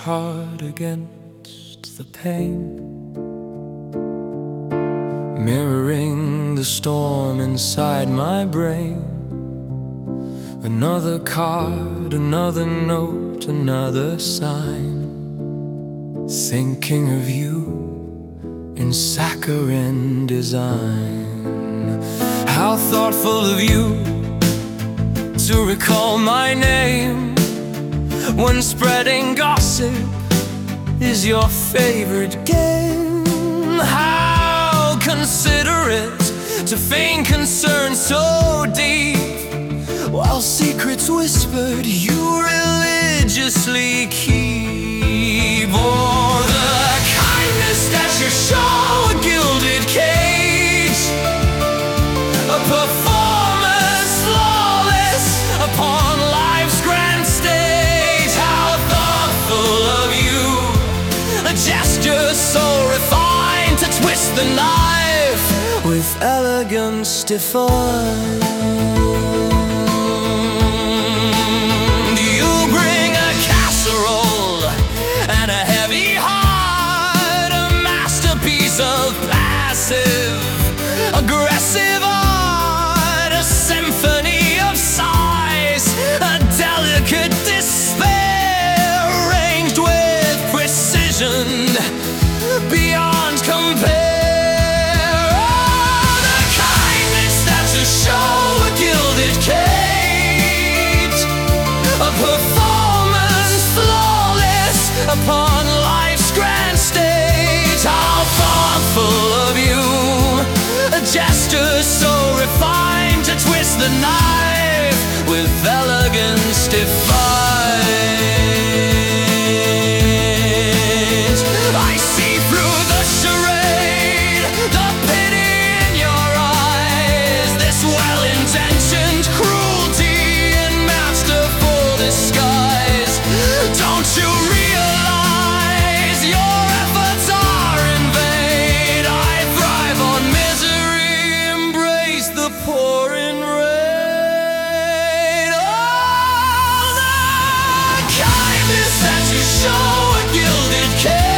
hard against the pain, mirroring the storm inside my brain. Another card, another note, another sign, thinking of you in saccharine design. How thoughtful of you to recall my name when spreading gossip is your favorite game. How considerate to feign concern so deep, while secrets whispered you religiously keep. Oh, the kindness that you show, a gilded cage, a performance flawless upon life's grand stage. How thoughtful of you, a gesture so refined to twist the knife with elegance defined. Of passive, aggressive art, a symphony of sighs, a delicate despair, arranged with precision beyond compare. Oh, the kindness that you show, a gilded cage, a performance flawless upon life's grand stage. How thoughtful of you, a gesture so refined to twist the knife with elegance defined. I see through the charade, the pity in your eyes, this well-intentioned cruelty in masterful disguise. Don't you realize your efforts are in vain? I thrive on misery, embrace the pouring rain. Oh, the kindness that you show, a gilded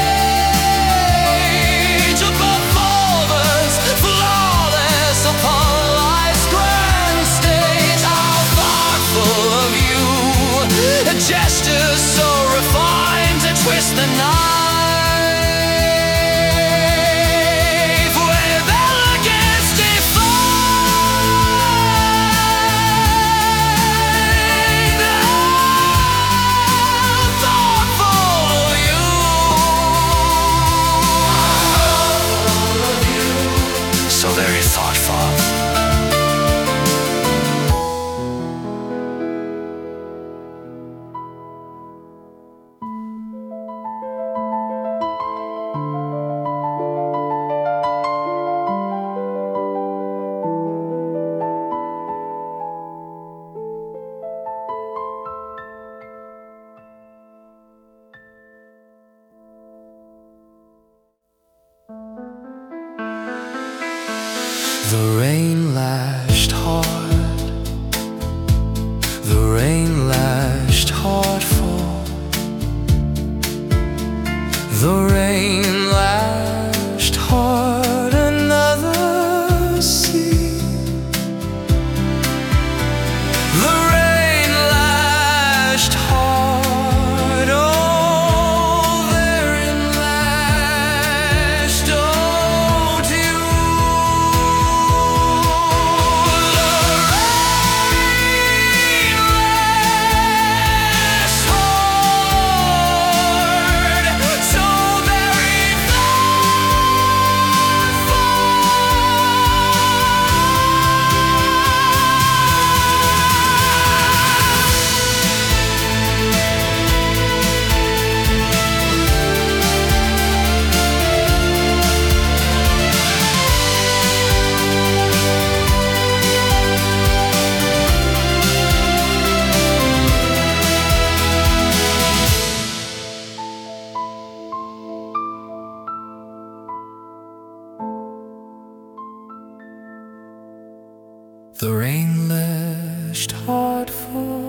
cage, a performance flawless upon life's grand stage. How thoughtful of you, a gesture so refined to twist the knife with elegance defined. How thoughtful of you, so very thoughtful. The rain lashed hard, the rain lashed hard for, the rain lashed hard another sea. The rain lashed hard, oh, therein lashed, oh, dear. The rain lashed hard for